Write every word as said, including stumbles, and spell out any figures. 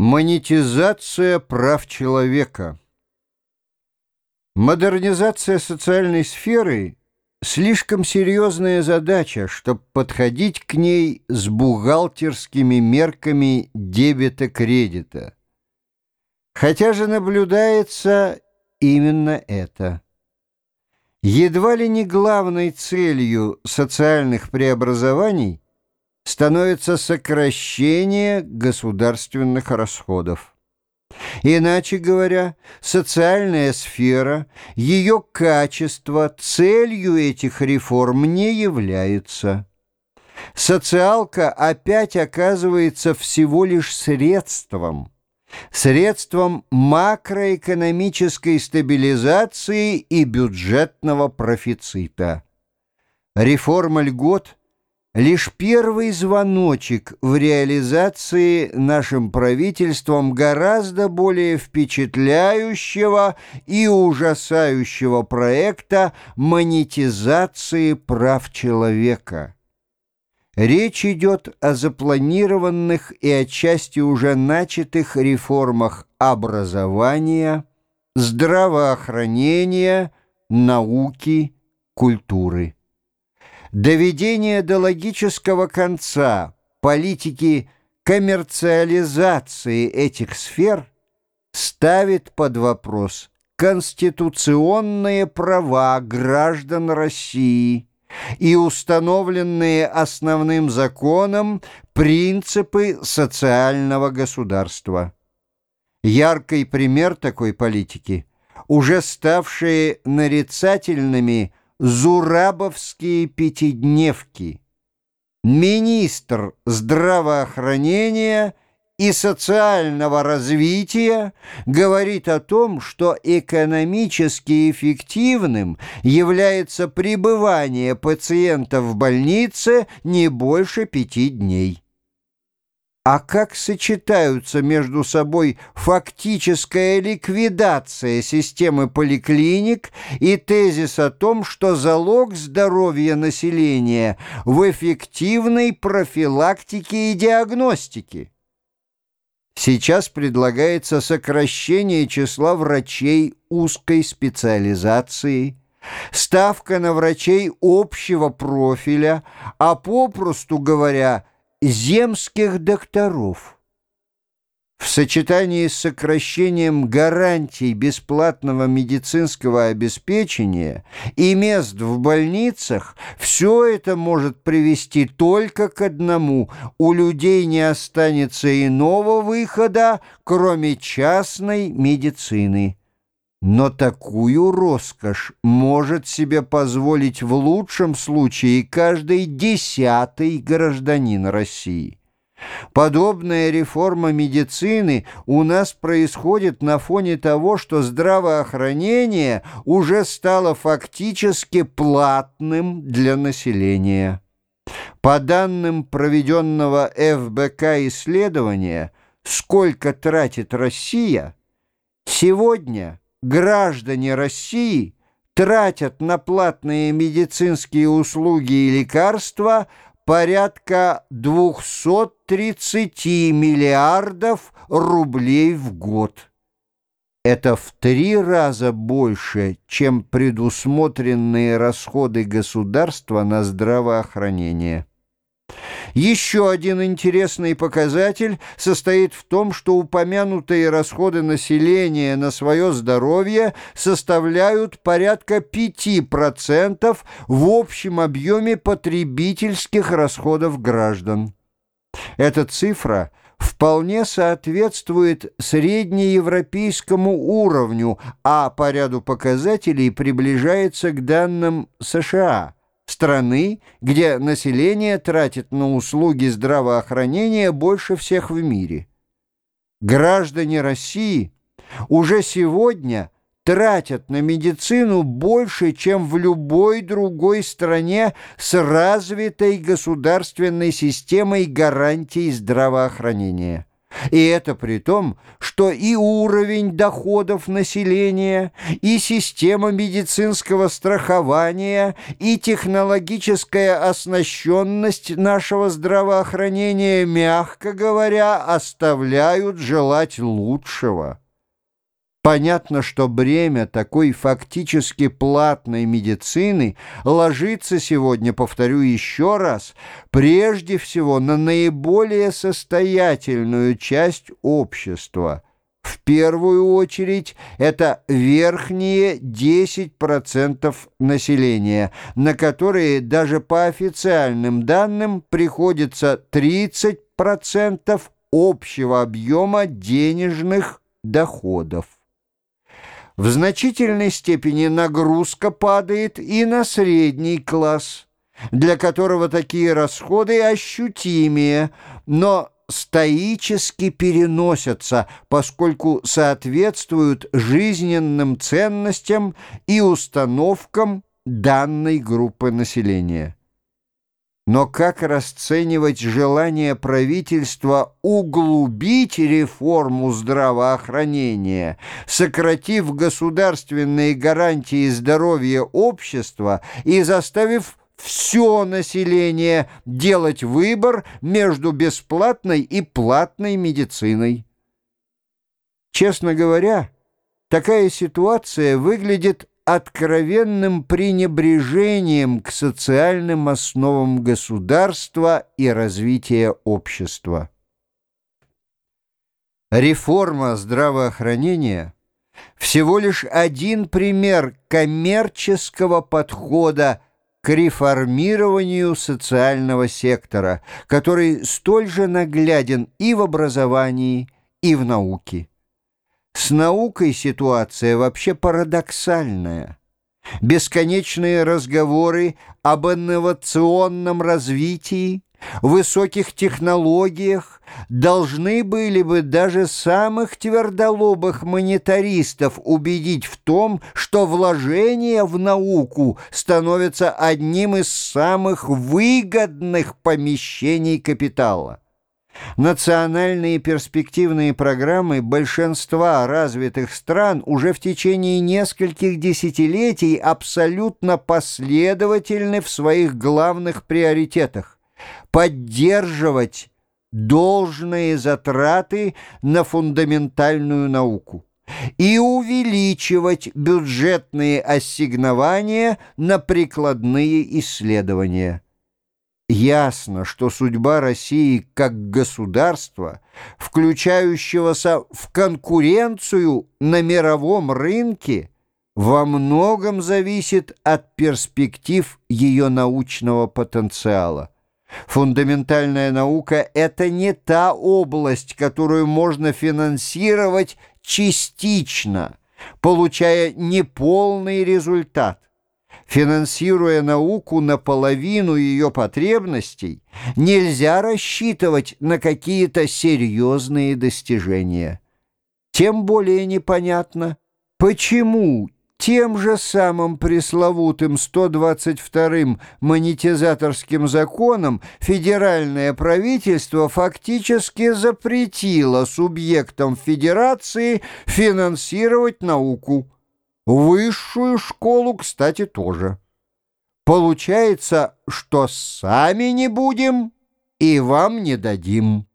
Монетизация прав человека. Модернизация социальной сферы – слишком серьезная задача, чтобы подходить к ней с бухгалтерскими мерками дебета-кредита. Хотя же наблюдается именно это. Едва ли не главной целью социальных преобразований становится сокращение государственных расходов. Иначе говоря, социальная сфера, ее качество целью этих реформ не является. Социалка опять оказывается всего лишь средством, средством макроэкономической стабилизации и бюджетного профицита. Реформа льгот – лишь первый звоночек в реализации нашим правительством гораздо более впечатляющего и ужасающего проекта монетизации прав человека. Речь идет о запланированных и отчасти уже начатых реформах образования, здравоохранения, науки, культуры. Доведение до логического конца политики коммерциализации этих сфер ставит под вопрос конституционные права граждан России и установленные основным законом принципы социального государства. Яркий пример такой политики – уже ставшие нарицательными зурабовские пятидневки. Министр здравоохранения и социального развития говорит о том, что экономически эффективным является пребывание пациента в больнице не больше пяти дней. А как сочетаются между собой фактическая ликвидация системы поликлиник и тезис о том, что залог здоровья населения в эффективной профилактике и диагностике? Сейчас предлагается сокращение числа врачей узкой специализации, ставка на врачей общего профиля, а попросту говоря, земских докторов. В сочетании с сокращением гарантий бесплатного медицинского обеспечения и мест в больницах все это может привести только к одному: у людей не останется иного выхода, кроме частной медицины. Но такую роскошь может себе позволить в лучшем случае каждый десятый гражданин России. Подобная реформа медицины у нас происходит на фоне того, что здравоохранение уже стало фактически платным для населения. По данным проведенного эф бэ ка исследования «Сколько тратит Россия», сегодня граждане России тратят на платные медицинские услуги и лекарства порядка двести тридцать миллиардов рублей в год. Это в три раза больше, чем предусмотренные расходы государства на здравоохранение. Еще один интересный показатель состоит в том, что упомянутые расходы населения на свое здоровье составляют порядка пяти процентов в общем объеме потребительских расходов граждан. Эта цифра вполне соответствует среднеевропейскому уровню, а по ряду показателей приближается к данным США, страны, где население тратит на услуги здравоохранения больше всех в мире. Граждане России уже сегодня тратят на медицину больше, чем в любой другой стране с развитой государственной системой гарантий здравоохранения. И это при том, что и уровень доходов населения, и система медицинского страхования, и технологическая оснащенность нашего здравоохранения, мягко говоря, оставляют желать лучшего. Понятно, что бремя такой фактически платной медицины ложится сегодня, повторю еще раз, прежде всего на наиболее состоятельную часть общества. В первую очередь это верхние десять процентов населения, на которые даже по официальным данным приходится тридцать процентов общего объема денежных доходов. В значительной степени нагрузка падает и на средний класс, для которого такие расходы ощутимее, но стоически переносятся, поскольку соответствуют жизненным ценностям и установкам данной группы населения. Но как расценивать желание правительства углубить реформу здравоохранения, сократив государственные гарантии здоровья общества и заставив все население делать выбор между бесплатной и платной медициной? Честно говоря, такая ситуация выглядит откровенным пренебрежением к социальным основам государства и развития общества. Реформа здравоохранения всего лишь один пример коммерческого подхода к реформированию социального сектора, который столь же нагляден и в образовании, и в науке. С наукой ситуация вообще парадоксальная. Бесконечные разговоры об инновационном развитии, высоких технологиях должны были бы даже самых твердолобых монетаристов убедить в том, что вложение в науку становится одним из самых выгодных помещений капитала. Национальные перспективные программы большинства развитых стран уже в течение нескольких десятилетий абсолютно последовательны в своих главных приоритетах: поддерживать должные затраты на фундаментальную науку и увеличивать бюджетные ассигнования на прикладные исследования. Ясно, что судьба России как государства, включающегося в конкуренцию на мировом рынке, во многом зависит от перспектив ее научного потенциала. Фундаментальная наука — это не та область, которую можно финансировать частично, получая неполный результат. Финансируя науку наполовину ее потребностей, нельзя рассчитывать на какие-то серьезные достижения. Тем более непонятно, почему тем же самым пресловутым сто двадцать вторым монетизаторским законом федеральное правительство фактически запретило субъектам федерации финансировать науку. Высшую школу, кстати, тоже. Получается, что сами не будем и вам не дадим.